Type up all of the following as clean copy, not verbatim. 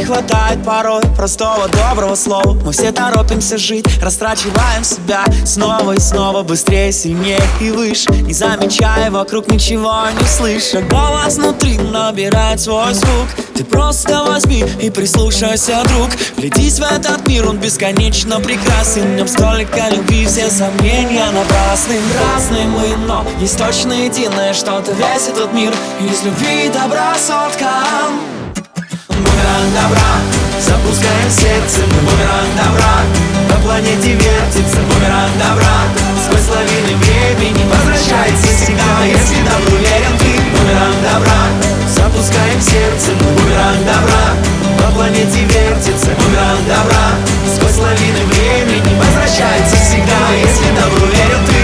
хватает порой простого доброго слова. Мы все торопимся жить, растрачиваем себя снова и снова, быстрее, сильнее и выше, не замечая вокруг, ничего не слыша. Голос внутри набирает свой звук. Ты просто возьми и прислушайся, друг. Глядись в этот мир, он бесконечно прекрасен. В нем столько любви, все сомнения напрасны. Разные мы, но есть точно единое что-то. Весь этот мир из любви и добра соткан. Бумеранг добра, запускаем сердце. Бумеранг добра, по планете вертится. Бумеранг добра, сквозь лавины времени возвращается всегда, если добру верен ты. Бумеранг добра, запускаем сердце. Бумеранг добра, по планете вертится. Бумеранг добра, сквозь лавины времени возвращается всегда, если добру верен ты.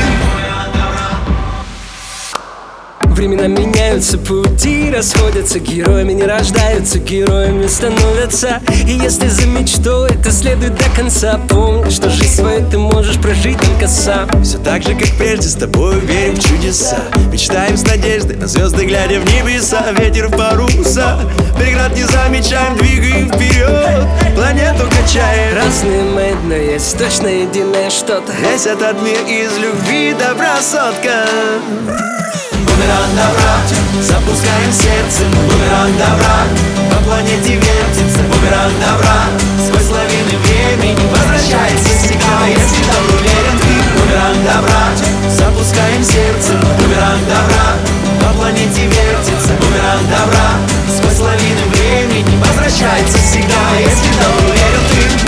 Времена меняются, пути расходятся. Героями не рождаются, героями становятся. И если за мечтой, то следуй до конца. Помни, что жизнь свою ты можешь прожить только сам. Все так же, как прежде, с тобой верим в чудеса. Мечтаем с надеждой на звезды, глядя в небеса. Ветер в паруса, преград не замечаем, двигаем вперед, планету качаем. Разные мы, но есть точно единое что-то. Весь этот мир из любви и добра соткан. Бумеранг добра, запускаем сердце. Бумеранг добра, по планете вертится. Бумеранг добра, сквозь лавины времени возвращается всегда, если добру верен ты. Бумеранг добра, запускаем сердце. Бумеранг добра, по планете вертится. Бумеранг добра, сквозь лавины времени возвращается всегда, если добру верен ты.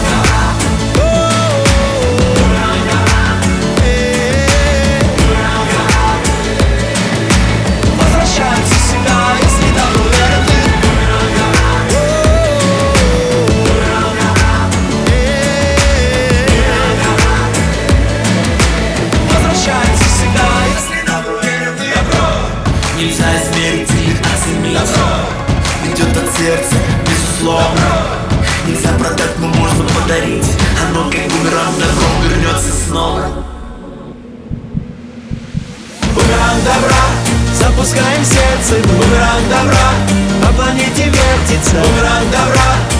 Нельзя измерить и оценить. Идет от сердца, безусловно. Нельзя продать, но можно подарить. Оно как бумеранг добром вернется снова. Бумеранг добра, запускаем сердце. Бумеранг добра, по планете вертится. Бумеранг добра,